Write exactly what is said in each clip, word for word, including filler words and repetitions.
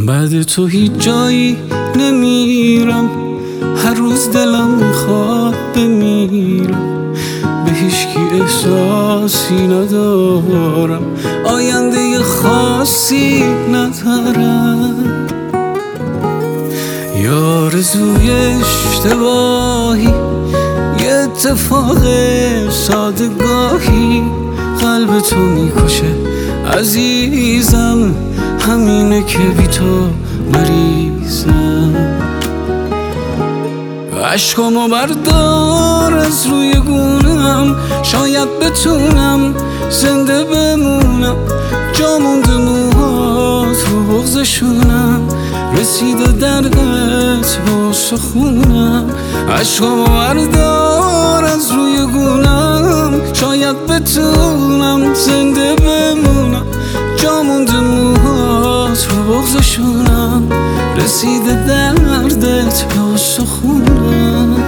بعد تو هیچ جایی نمیرم، هر روز دلم میخواد بمیرم، به هیچکی احساسی ندارم، آینده خاصی ندارم. یا آرزوی اشتباهی، یه اتفاق سادگاهی، قلب تو میکشه عزیزم، همینه که بی تو مریضم. عشقامو بردار از روی گونم، شاید بتونم زنده بمونم، جا مونده موهات رو بغضشونم، رسیده دردت با سخونم. عشقامو بردار از روی گونم، شاید بتونم زنده بمونم، جا مونده موهات رو بغضشونم، رسیده دردت با سخونم.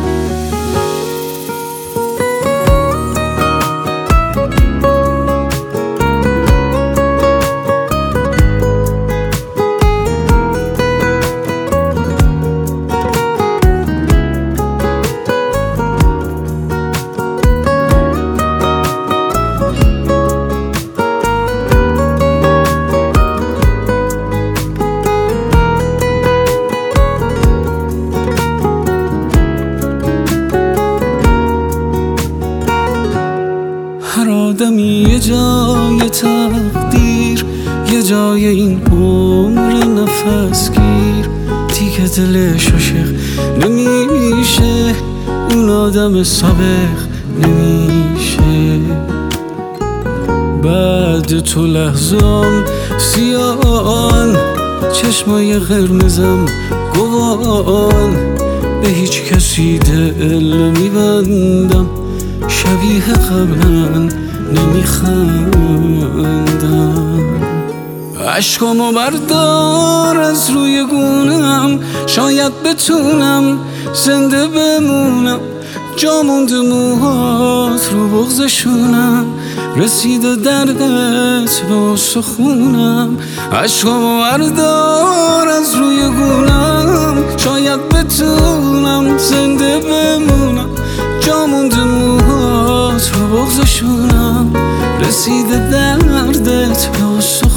هر آدمی یه جای تقدیر، یه جای این عمر نفس گیر، تیک دلش عاشق نمیشه، اون آدم سابق نمیشه. بعد تو لحظام سیان، چشمای قرمزم گوان، به هیچ کسی دل میبندم، شبیه قبلا نمیخندم. عشقامو بردار از روی گونم، شاید بتونم زنده بمونم، جا مونده موهات رو بغضشونم، رسیده دردت با سخونم. عشقامو بردار از روی گونم، شاید بتونم زنده بمونم، جا مونده موهات رو بغضشونم، رسیده دردت با سخونم.